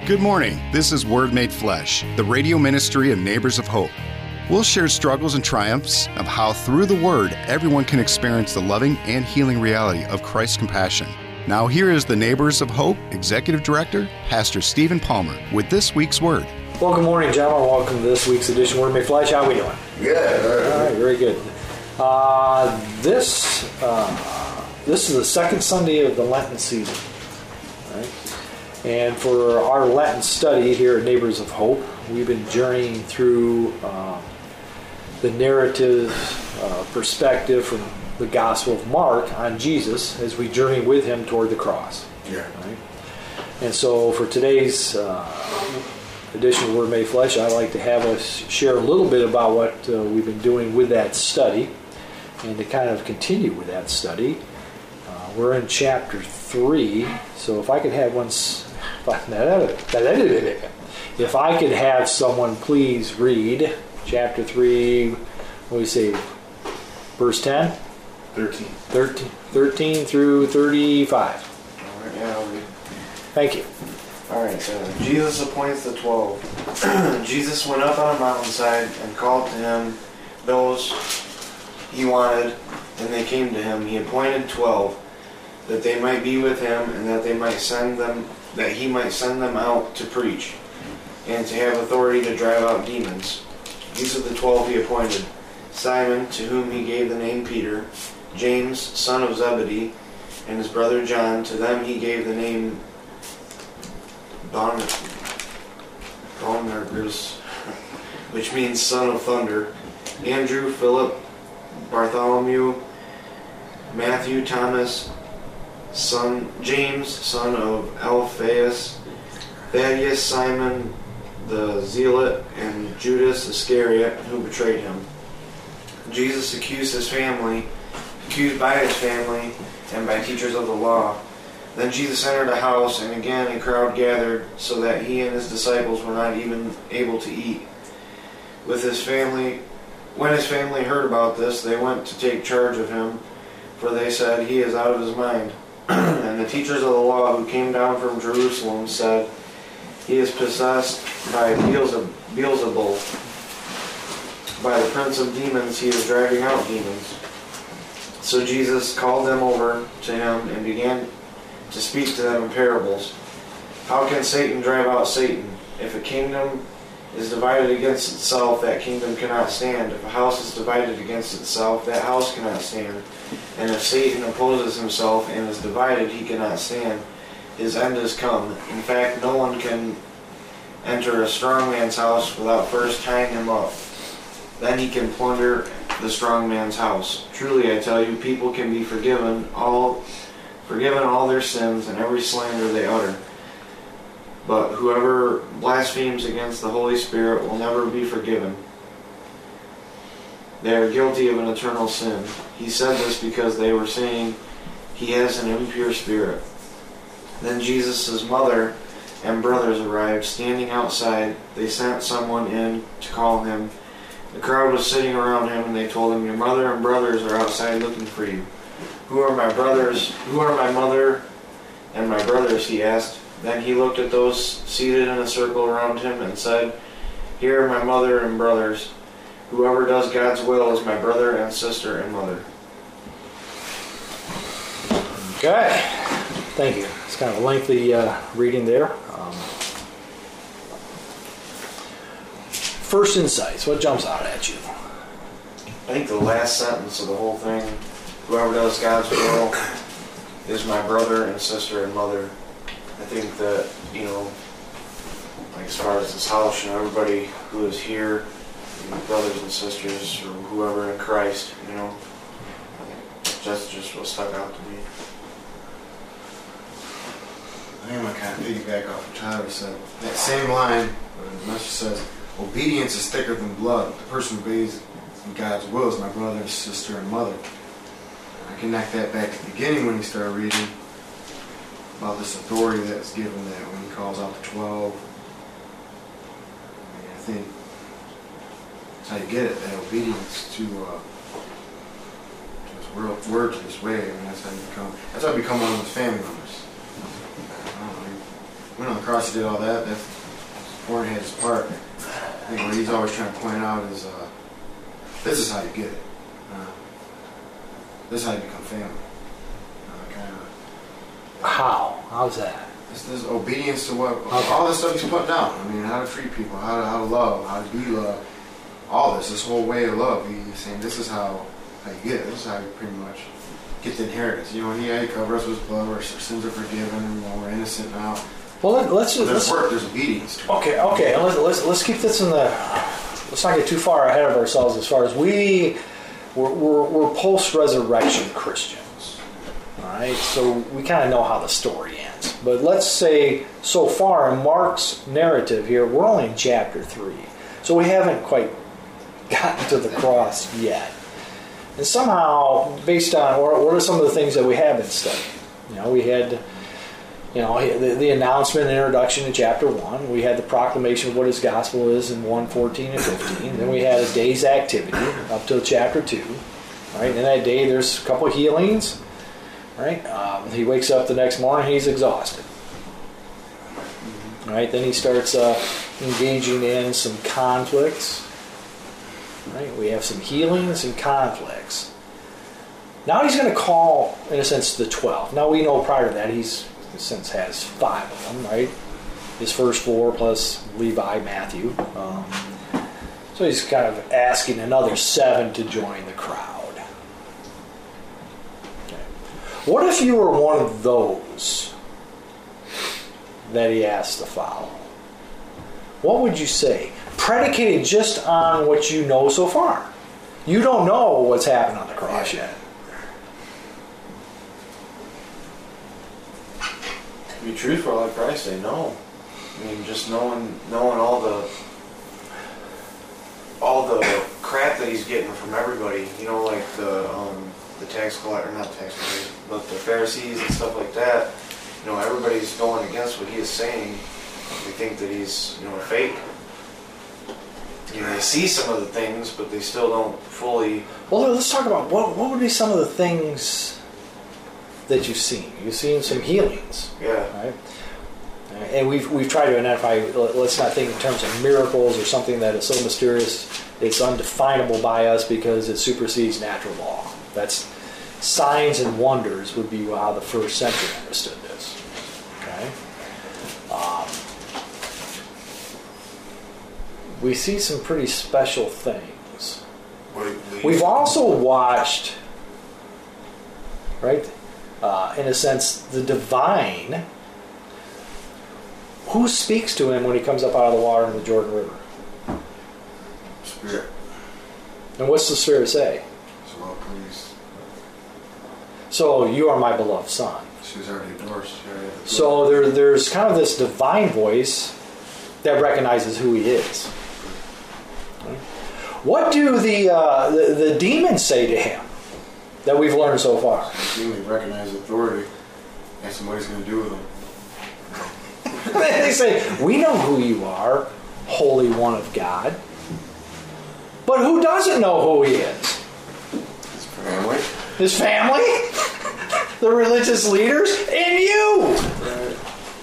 Good morning. This is Word Made Flesh, the radio ministry of Neighbors of Hope. We'll share struggles and triumphs of how through the Word everyone can experience the loving and healing reality of Christ's compassion. Now here is the Neighbors of Hope Executive Director, Pastor Stephen Palmer, with this week's Word. Well, good morning, gentlemen. Welcome to this week's edition of Word Made Flesh. How are we doing? Good. All right, very good. This is the second Sunday of the Lenten season. All right? And for our Lenten study here at Neighbors of Hope, we've been journeying through the narrative perspective from the Gospel of Mark on Jesus as we journey with him toward the cross. Yeah. Right? And so for today's edition of Word Made Flesh, I'd like to have us share a little bit about what we've been doing with that study. And to kind of continue with that study, we're in chapter 3. So if I could have if I could have someone please read chapter 3, what do we say, verse 10? 13 through 35. All right, yeah, I'll read. Thank you. All right, Jesus appoints the 12. Jesus went up on a mountainside and called to him those he wanted, and they came to him. He appointed 12, that they might be with him, and that he might send them out to preach, and to have authority to drive out demons. These are the 12 he appointed: Simon, to whom he gave the name Peter; James, son of Zebedee, and his brother John. To them he gave the name Boanerges, which means son of thunder; Andrew, Philip, Bartholomew, Matthew, Thomas, James, son of Alphaeus, Thaddeus, Simon the Zealot, and Judas Iscariot, who betrayed him. Jesus accused by his family, and by teachers of the law. Then Jesus entered a house, and again a crowd gathered, so that he and his disciples were not even able to eat. When his family heard about this, they went to take charge of him, for they said, "He is out of his mind." And the teachers of the law who came down from Jerusalem said, "He is possessed by Beelzebul. By the prince of demons he is driving out demons." So Jesus called them over to him and began to speak to them in parables. "How can Satan drive out Satan? If a kingdom is divided against itself, that kingdom cannot stand. If a house is divided against itself, that house cannot stand. And if Satan opposes himself and is divided, he cannot stand. His end is come. In fact, no one can enter a strong man's house without first tying him up. Then he can plunder the strong man's house. Truly, I tell you, people can be forgiven all their sins and every slander they utter. But whoever blasphemes against the Holy Spirit will never be forgiven. They are guilty of an eternal sin." He said this because they were saying, "He has an impure spirit." Then Jesus' mother and brothers arrived. Standing outside, they sent someone in to call him. The crowd was sitting around him, and they told him, "Your mother and brothers are outside looking for you." Who are my mother and my brothers?" he asked. Then he looked at those seated in a circle around him and said, "Here are my mother and brothers. Whoever does God's will is my brother and sister and mother." Okay. Thank you. It's kind of a lengthy reading there. First insights. What jumps out at you? I think the last sentence of the whole thing, "Whoever does God's will is my brother and sister and mother." I think that, like as far as this house, everybody who is here, brothers and sisters, or whoever in Christ, that's just what stuck out to me. I am going to kind of piggyback off what Tyler said. That same line, the message says, "Obedience is thicker than blood. The person who obeys God's will is my brother and sister and mother." I connect that back to the beginning when he started reading about this authority that's given, that when he calls out the 12. I think that's how you get it, that obedience to his word, to his way. That's how you become one of his family members. went on the cross, he did all that. That's important had his part. I think what he's always trying to point out is this is how you get it. This is how you become family. How? How's that? This obedience to what all this stuff he's putting down. I mean, how to treat people, how to love, how to be loved. All this whole way of love. He's saying this is how you get it. This is how you pretty much get the inheritance. You know, he covers us with his blood. Our sins are forgiven, and we're innocent now. Well, let's work. There's obedience to it. Okay. Let's keep this in the. Let's not get too far ahead of ourselves as far as we're post-resurrection Christians. All right, so we kind of know how the story ends. But let's say so far in Mark's narrative here, we're only in chapter 3, so we haven't quite gotten to the cross yet. And somehow, based on what are some of the things that we have been studying? You know, we had, the announcement and introduction in chapter 1. We had the proclamation of what his gospel is in 1:14 and 15. Then we had a day's activity up till chapter 2. Right? In that day, there's a couple of healings. Right? He wakes up the next morning, he's exhausted. Right? Then he starts engaging in some conflicts. Right? We have some healing and some conflicts. Now he's going to call, in a sense, the 12. Now we know prior to that he's, in a sense, has 5 of them, right? His first 4 plus Levi, Matthew. So he's kind of asking another 7 to join the crowd. Okay. What if you were one of those that he asked to follow? What would you say? Predicated just on what you know so far. You don't know what's happened on the cross yet. To be truthful, I'd probably say no. I mean, just knowing all the crap that he's getting from everybody. You know, like the tax collector, not tax collectors, but the Pharisees and stuff like that. You know, everybody's going against what he is saying. They think that he's, a fake. You know, they see some of the things, but they still don't fully. Well, let's talk about what would be some of the things that you've seen. You've seen some healings, yeah. Right? And we've tried to identify. Let's not think in terms of miracles or something that is so mysterious it's undefinable by us because it supersedes natural law. That's signs and wonders would be how the first century understood this. Okay. We see some pretty special things. We've also watched, right, in a sense, the divine. Who speaks to him when he comes up out of the water in the Jordan River? Spirit. And what's the Spirit say? So well pleased. So you are my beloved Son. She was already endorsed. So there's kind of this divine voice that recognizes who he is. What do the demons say to him that we've learned so far? They recognize authority. Ask him what he's going to do with them. They say, we know who you are, Holy One of God. But who doesn't know who he is? His family. His family? The religious leaders? And you! Right.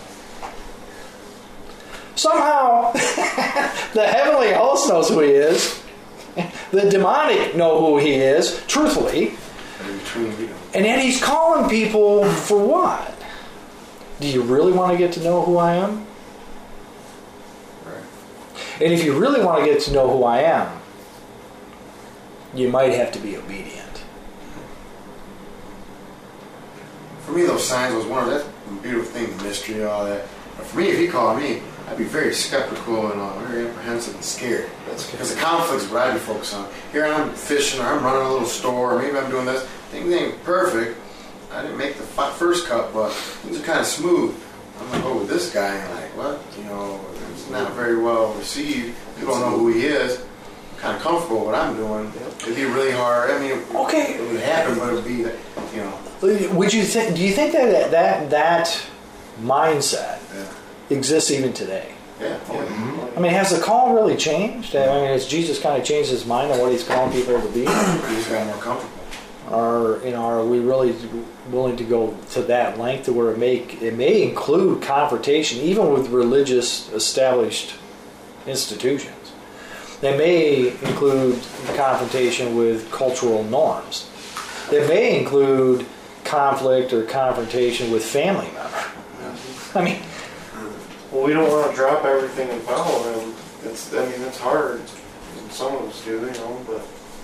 Somehow, the heavenly host knows who he is. The demonic know who he is, truthfully. And yet he's calling people for what? Do you really want to get to know who I am? Right. And if you really want to get to know who I am, you might have to be obedient. For me, those signs was one of that beautiful thing, the mystery, all that. But for me, if he called me, I'd be very skeptical and very apprehensive and scared. Because the conflict's what I'd be focused on. Here I'm fishing, or I'm running a little store, or maybe I'm doing this. Things ain't perfect. I didn't make the first cut, but things are kind of smooth. I'm going to go with this guy, and like, what? It's not very well received. People don't know who he is. I'm kind of comfortable with what I'm doing. It'd be really hard. I mean, it would happen, but it would be, Would you think? Do you think that mindset exists even today? Yeah. Mm-hmm. I mean, has the call really changed? I mean, has Jesus kind of changed his mind on what he's calling people to be? He just got more comfortable. Are we really willing to go to that length to where it may include confrontation even with religious established institutions? It may include confrontation with cultural norms. It may include conflict or confrontation with family members. I mean, well, we don't want to drop everything and follow him. It's hard. Some of us do, but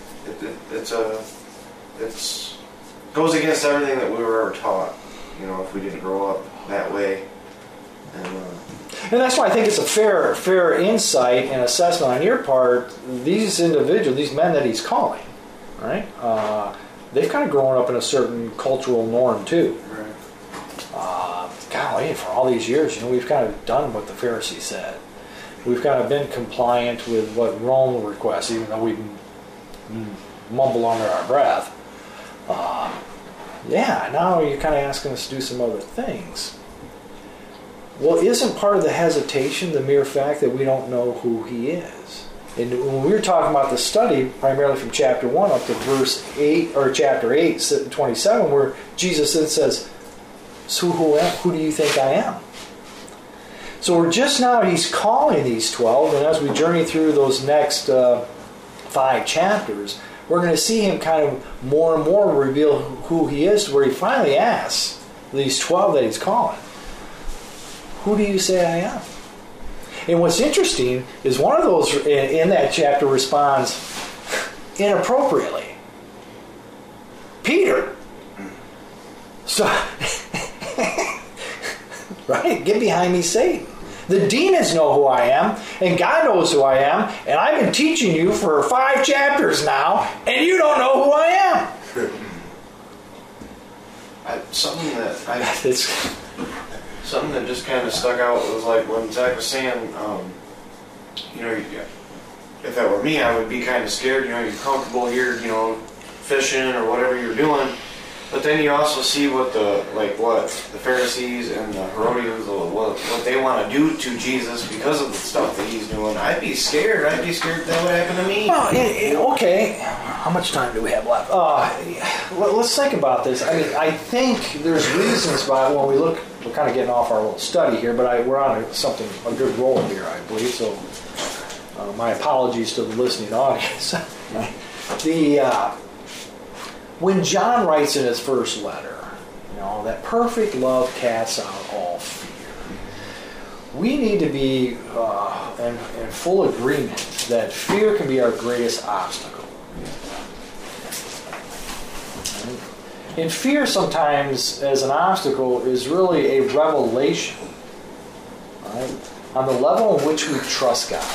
it goes against everything that we were ever taught. If we didn't grow up that way. And that's why I think it's a fair insight and assessment on your part. These individuals, these men that he's calling, right? They've kind of grown up in a certain cultural norm too. Right. Golly, for all these years, we've kind of done what the Pharisees said. We've kind of been compliant with what Rome requests, even though we mumble under our breath. Now you're kind of asking us to do some other things. Well, isn't part of the hesitation the mere fact that we don't know who he is? And when we were talking about the study, primarily from chapter 1 up to verse 8, or chapter 8, 27, where Jesus then says, so who do you think I am? So we're just now, he's calling these 12, and as we journey through those next 5 chapters, we're going to see him kind of more and more reveal who he is, to where he finally asks these 12 that he's calling, who do you say I am? And what's interesting is one of those in that chapter responds inappropriately. Peter. So, right? Get behind me, Satan. The demons know who I am, and God knows who I am, and I've been teaching you for 5 chapters now, and you don't know who I am. Something that just kind of stuck out was like when Zach was saying, if that were me, I would be kind of scared. You're comfortable here, fishing or whatever you're doing. But then you also see what the Pharisees and the Herodians, what they want to do to Jesus because of the stuff that he's doing. I'd be scared. That would happen to me. Well, okay. How much time do we have left? Let's think about this. I think there's reasons why when we look, we're kind of getting off our little study here, but we're on a good roll here, I believe. So my apologies to the listening audience. When John writes in his first letter, that perfect love casts out all fear. We need to be in full agreement that fear can be our greatest obstacle. And fear sometimes, as an obstacle, is really a revelation, right, on the level in which we trust God.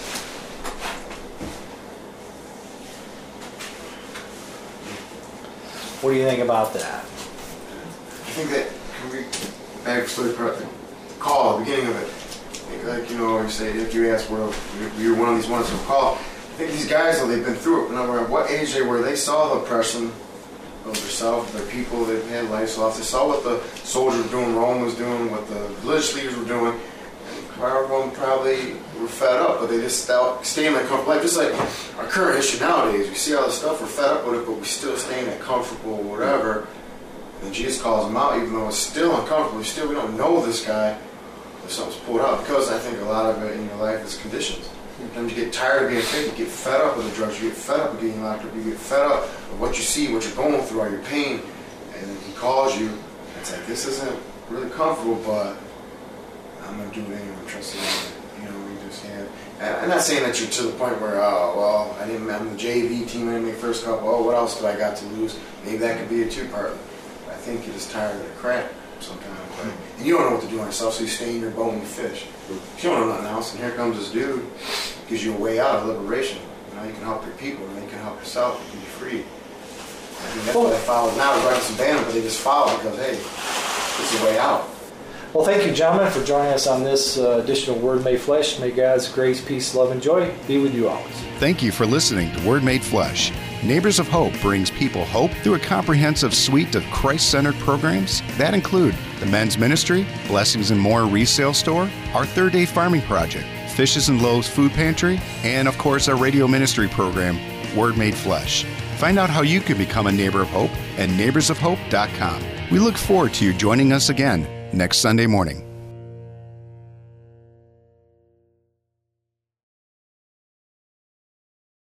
What do you think about that? I think that can be back to the call at the beginning of it. You say if you ask where you're one of these ones from call. I think these guys, though, they've been through it. No matter what age they were, they saw the oppression of themselves, their people. They've had life loss. They saw what the soldiers were doing, Rome was doing, what the religious leaders were doing. Everyone probably were fed up, but they just stay in that comfortable life. Just like our current issue nowadays, we see all this stuff, we're fed up with it, but we still stay in that comfortable whatever. And Jesus calls them out, even though it's still uncomfortable. We don't know this guy. If something's pulled out, because I think a lot of it in your life is conditions. Sometimes you get tired of being sick, you get fed up with the drugs, you get fed up with getting locked up, you get fed up with what you see, what you're going through, all your pain, and then he calls you. It's like, this isn't really comfortable, but I'm going to do it anyway. I'm trusting you. You just can't. I'm not saying that you're to the point where, I'm the JV team, I didn't make the first couple. Oh, what else do I got to lose? Maybe that could be a two-part. I think you're just tired of the crap sometimes. And you don't know what to do on yourself, so you stay in your boat and you fish. You don't know nothing else, and here comes this dude, gives you a way out of liberation. You can help your people, and you can help yourself, you can be free. I think that's what they follow now. They're writing some band, but they just follow because, hey, this is a way out. Well, thank you, gentlemen, for joining us on this edition of Word Made Flesh. May God's grace, peace, love, and joy be with you always. Thank you for listening to Word Made Flesh. Neighbors of Hope brings people hope through a comprehensive suite of Christ-centered programs that include the men's ministry, Blessings and More resale store, our Third Day Farming Project, Fishes and Loaves food pantry, and of course our radio ministry program, Word Made Flesh. Find out how you can become a Neighbor of Hope at neighborsofhope.com. We look forward to you joining us again next Sunday morning.